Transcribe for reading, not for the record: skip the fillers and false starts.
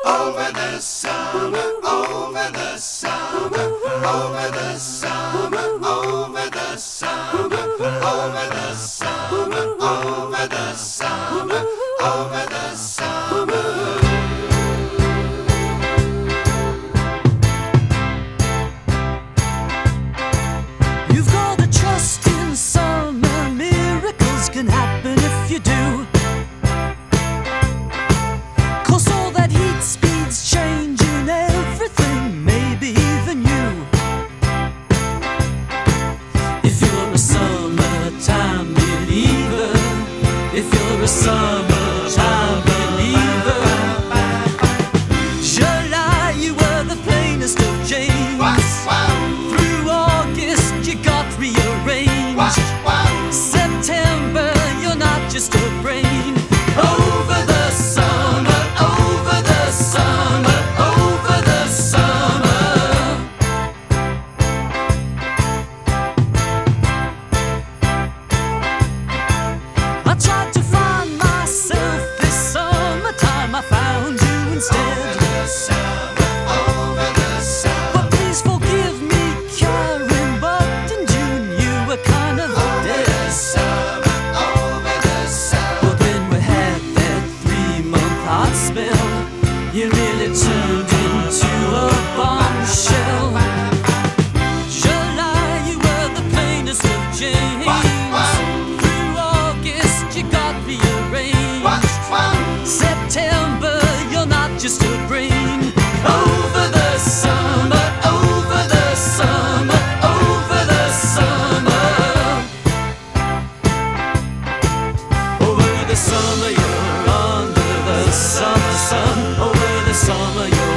over the summer, over the summer, over the summer, over the summer, over the summer, over the summer, over the summer. You've got to trust in summer, miracles can happen if you do. 'Cause all that heat speed's changing everything, maybe even you. If you're a summertime believer, if you're a summertime believer, July you were the plainest of James. Through August you got rearranged. September you're not just a brain. Over the summer, over the summer, over the summer. I tried to find myself this summertime, I found you instead. Over the summer, over the summer. But please forgive me, Karen, but in June you were kind of dead. Over the summer, over the summer. But then we had that 3-month hot spell. You really turned into a bombshell. July, you were the plainest of James. Through August, you got rearranged. September, you're not just a brain. Over the summer, over the summer, over the summer. Over the summer, you're under the summer sun. Over the summer, you're